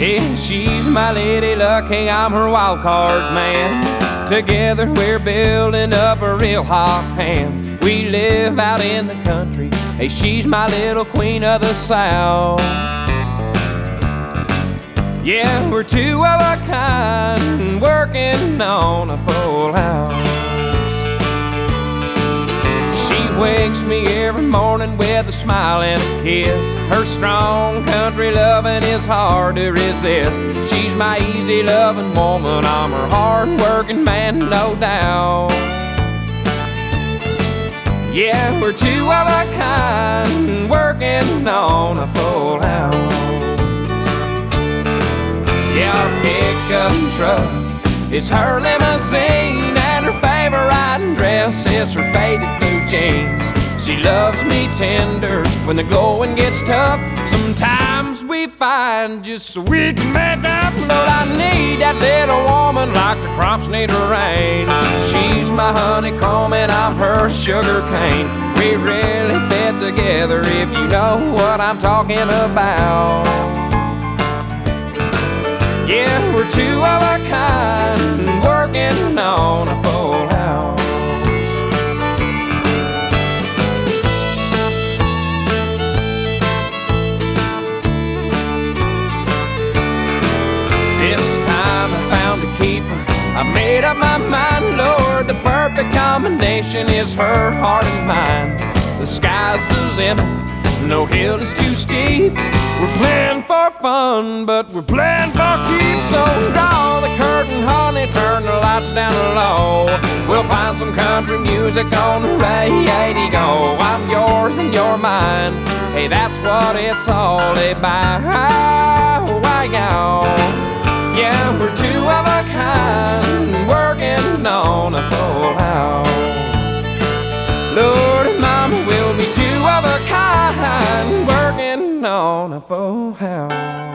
Yeah, she's my lady luck, hey, I'm her wild card man. Together we're building up a real hot hand. We live out in the country, hey, she's my little queen of the South. Yeah, we're two of a kind, working on a full house. She wakes me every morning with a smile and a kiss. Her strong country loving is hard to resist. She's my easy loving woman, I'm her hard working man, no doubt. Yeah, we're two of a kind, working on a full house. Yeah, our pickup truck is her limousine, and her favorite riding dress is her faded blue jeans. She loves me tender when the going gets tough. Sometimes we find just so we can make up. Lord, I need that little woman like the crops need the rain. She's my honeycomb and I'm her sugar cane. We really fit together if you know what I'm talking about. Yeah, we're two of a kind, working on a full house. This time I found a keeper, I made up my mind, Lord, the perfect combination is her heart and mine. The sky's the limit, no hill is too steep. We're playing for fun, but we're playing for keeps. So draw the curtain, honey, turn the lights down low. We'll find some country music on the radio. I'm yours and you're mine, hey, that's what it's all about. Yeah, we're two of a kind, working on a full house. Lord and Mama, we'll be two of a kind, working on a full house.